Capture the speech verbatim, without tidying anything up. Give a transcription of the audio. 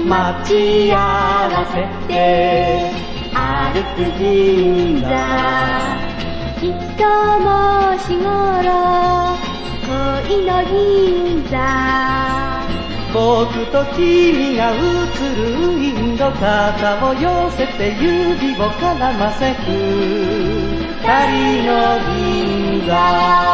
待ち合わせて歩く銀座、きっともうし頃恋の銀座、 僕と君が映るウィンド、肩を寄せて指を絡ませ二人の銀座。